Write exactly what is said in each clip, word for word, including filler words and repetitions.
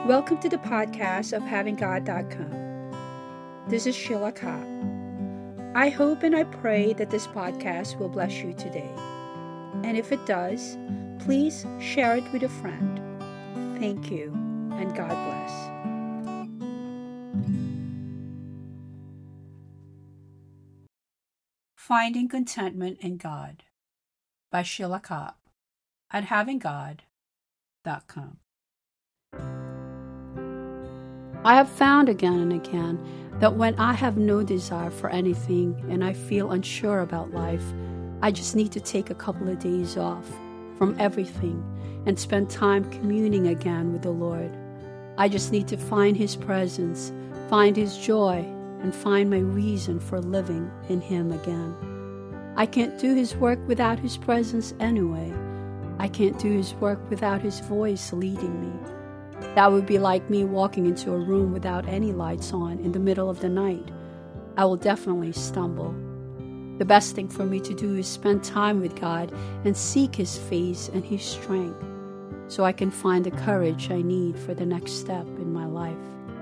Welcome to the podcast of having god dot com. This is Sheila Cobb. I hope and I pray that this podcast will bless you today. And if it does, please share it with a friend. Thank you, and God bless. Finding Contentment in God by Sheila Cobb at having god dot com. I have found again and again that when I have no desire for anything and I feel unsure about life, I just need to take a couple of days off from everything and spend time communing again with the Lord. I just need to find His presence, find His joy, and find my reason for living in Him again. I can't do His work without His presence anyway. I can't do His work without His voice leading me. That would be like me walking into a room without any lights on in the middle of the night. I will definitely stumble. The best thing for me to do is spend time with God and seek His face and His strength so I can find the courage I need for the next step in my life.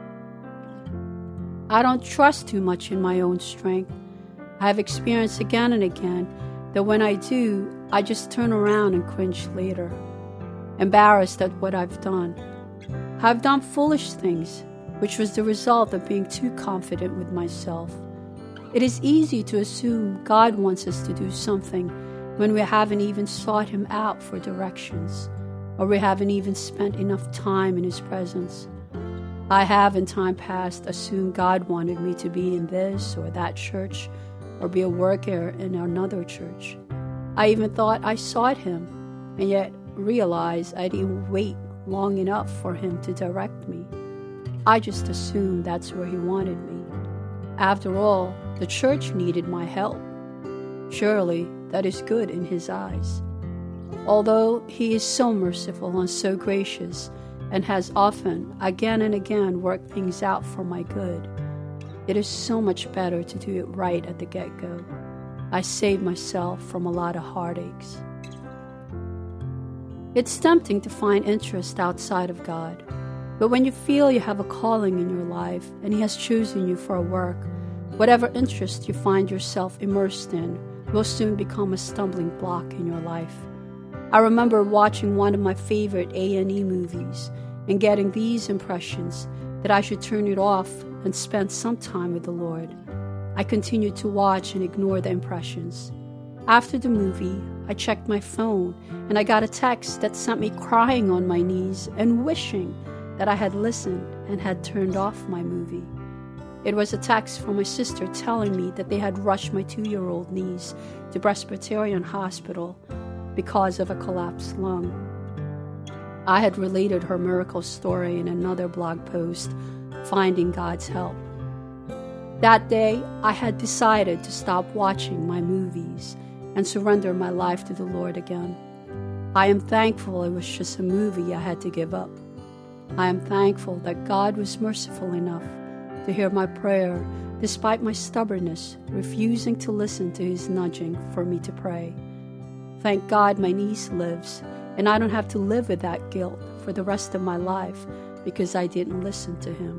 I don't trust too much in my own strength. I have experienced again and again that when I do, I just turn around and cringe later, embarrassed at what I've done. I've done foolish things, which was the result of being too confident with myself. It is easy to assume God wants us to do something when we haven't even sought Him out for directions, or we haven't even spent enough time in His presence. I have in time past assumed God wanted me to be in this or that church, or be a worker in another church. I even thought I sought Him, and yet realized I didn't wait long enough for Him to direct me. I just assumed that's where He wanted me. After all, the church needed my help. Surely that is good in His eyes. Although He is so merciful and so gracious, and has often, again and again, worked things out for my good, it is so much better to do it right at the get-go. I save myself from a lot of heartaches. It's tempting to find interest outside of God, but when you feel you have a calling in your life and He has chosen you for a work, whatever interest you find yourself immersed in will soon become a stumbling block in your life. I remember watching one of my favorite A and E movies and getting these impressions that I should turn it off and spend some time with the Lord. I continued to watch and ignore the impressions. After the movie, I checked my phone and I got a text that sent me crying on my knees and wishing that I had listened and had turned off my movie. It was a text from my sister telling me that they had rushed my two-year-old niece to Presbyterian Hospital because of a collapsed lung. I had related her miracle story in another blog post, Finding God's Help. That day, I had decided to stop watching my movies and surrender my life to the Lord again. I am thankful it was just a movie I had to give up. I am thankful that God was merciful enough to hear my prayer despite my stubbornness, refusing to listen to His nudging for me to pray. Thank God my niece lives, and I don't have to live with that guilt for the rest of my life because I didn't listen to Him.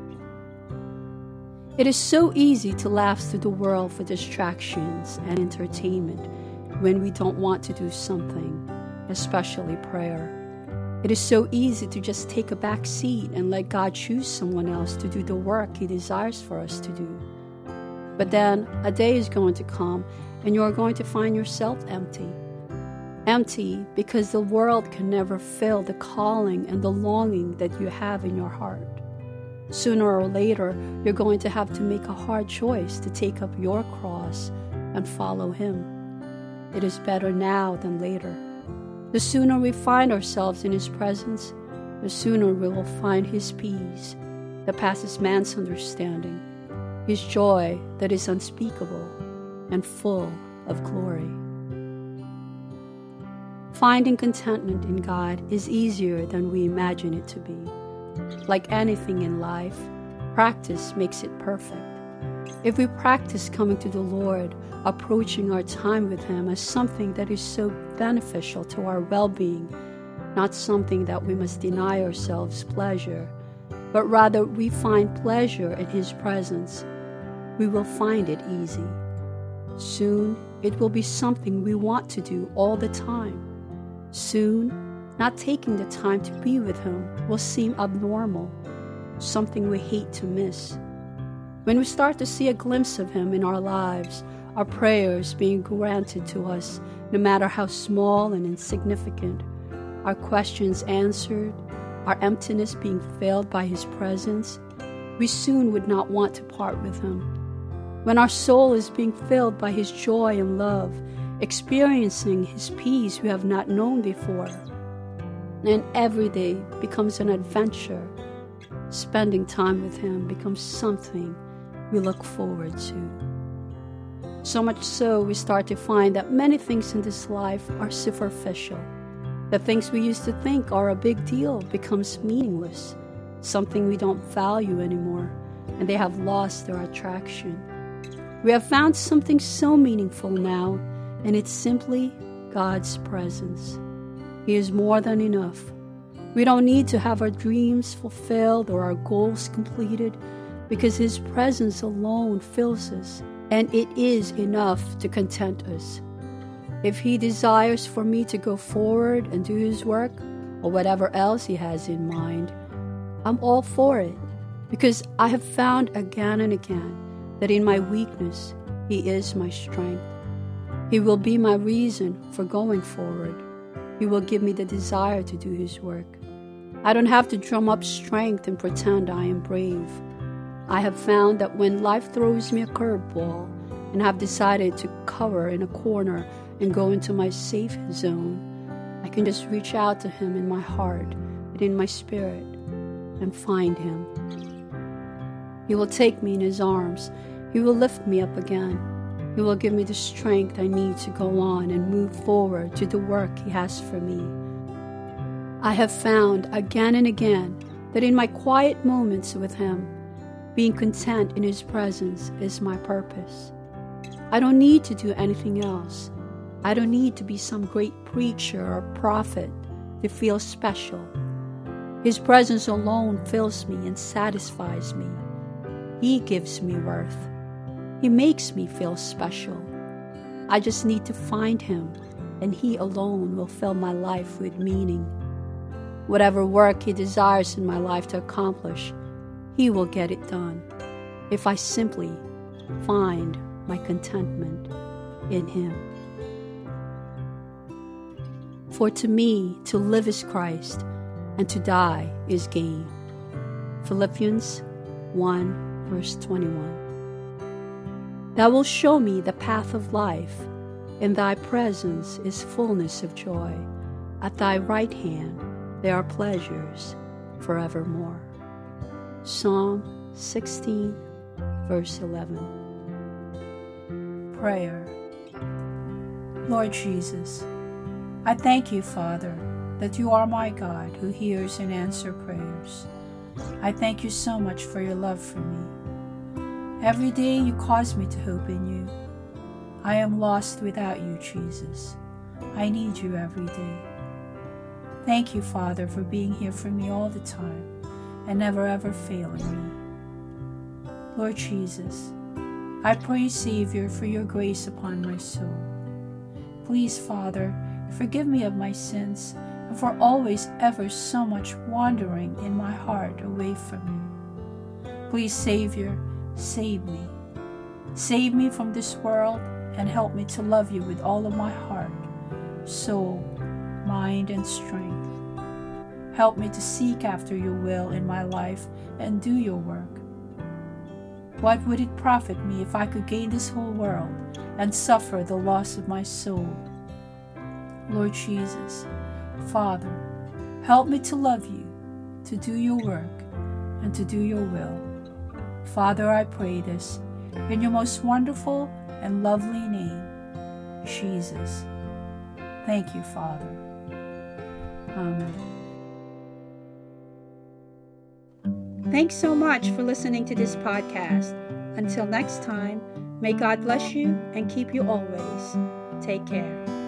It is so easy to laugh through the world for distractions and entertainment when we don't want to do something, especially prayer. It is so easy to just take a back seat and let God choose someone else to do the work He desires for us to do. But then a day is going to come and you are going to find yourself empty. Empty because the world can never fill the calling and the longing that you have in your heart. Sooner or later, you're going to have to make a hard choice to take up your cross and follow Him. It is better now than later. The sooner we find ourselves in His presence, the sooner we will find His peace that passes man's understanding, His joy that is unspeakable and full of glory. Finding contentment in God is easier than we imagine it to be. Like anything in life, practice makes it perfect. If we practice coming to the Lord, approaching our time with Him as something that is so beneficial to our well-being, not something that we must deny ourselves pleasure but rather we find pleasure in His presence, we will find it easy. Soon, it will be something we want to do all the time. Soon, not taking the time to be with Him will seem abnormal, something we hate to miss. When we start to see a glimpse of Him in our lives, our prayers being granted to us, no matter how small and insignificant, our questions answered, our emptiness being filled by His presence, we soon would not want to part with Him. When our soul is being filled by His joy and love, experiencing His peace we have not known before, and every day becomes an adventure, spending time with Him becomes something we look forward to. So much so, we start to find that many things in this life are superficial. The things we used to think are a big deal becomes meaningless, something we don't value anymore, and they have lost their attraction. We have found something so meaningful now, and it's simply God's presence. He is more than enough. We don't need to have our dreams fulfilled or our goals completed, because His presence alone fills us, and it is enough to content us. If He desires for me to go forward and do His work, or whatever else He has in mind, I'm all for it, because I have found again and again that in my weakness, He is my strength. He will be my reason for going forward. He will give me the desire to do His work. I don't have to drum up strength and pretend I am brave. I have found that when life throws me a curveball and have decided to cower in a corner and go into my safe zone, I can just reach out to Him in my heart and in my spirit and find Him. He will take me in His arms. He will lift me up again. He will give me the strength I need to go on and move forward to the work He has for me. I have found again and again that in my quiet moments with Him, being content in His presence is my purpose. I don't need to do anything else. I don't need to be some great preacher or prophet to feel special. His presence alone fills me and satisfies me. He gives me worth. He makes me feel special. I just need to find Him, and He alone will fill my life with meaning. Whatever work He desires in my life to accomplish, He will get it done if I simply find my contentment in Him. For to me, to live is Christ, and to die is gain. Philippians one, verse twenty-one. Thou wilt show me the path of life. In Thy presence is fullness of joy. At Thy right hand there are pleasures forevermore. Psalm sixteen, verse eleven. Prayer. Lord Jesus, I thank You, Father, that You are my God who hears and answers prayers. I thank You so much for Your love for me. Every day You cause me to hope in You. I am lost without You, Jesus. I need You every day. Thank You, Father, for being here for me all the time and never ever failing me. Lord Jesus, I pray, Savior, for Your grace upon my soul. Please, Father, forgive me of my sins and for always ever so much wandering in my heart away from You. Please, Savior, save me. Save me from this world and help me to love You with all of my heart, soul, mind, and strength. Help me to seek after Your will in my life and do Your work. What would it profit me if I could gain this whole world and suffer the loss of my soul? Lord Jesus, Father, help me to love You, to do Your work, and to do Your will. Father, I pray this in Your most wonderful and lovely name, Jesus. Thank You, Father. Amen. Thanks so much for listening to this podcast. Until next time, may God bless you and keep you always. Take care.